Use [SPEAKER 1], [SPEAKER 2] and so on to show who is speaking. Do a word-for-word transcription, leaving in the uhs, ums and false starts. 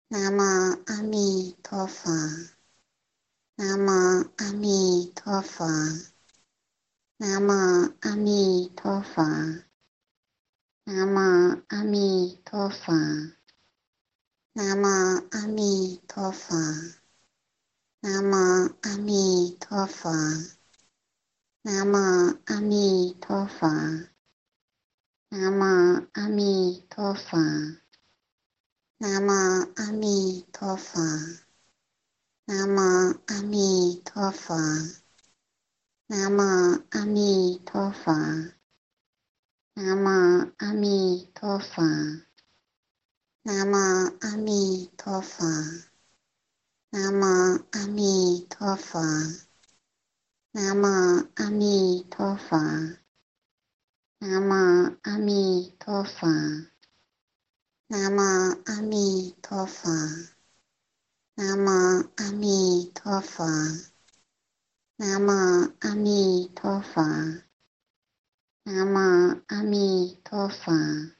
[SPEAKER 1] 南无阿弥陀佛，南无阿弥陀佛，南无阿弥陀佛，南无阿弥陀佛，南无阿弥陀佛，南无阿弥陀佛，南无阿弥陀佛，南无阿弥陀佛，南无阿弥陀佛，南无阿弥陀佛，南无阿弥陀佛，南无阿弥陀佛，南无阿弥陀佛，南无阿弥陀佛，南无阿弥陀佛，南无阿弥陀佛，南无阿弥陀佛，南无阿弥陀佛，南无阿弥陀佛，南无阿弥陀佛。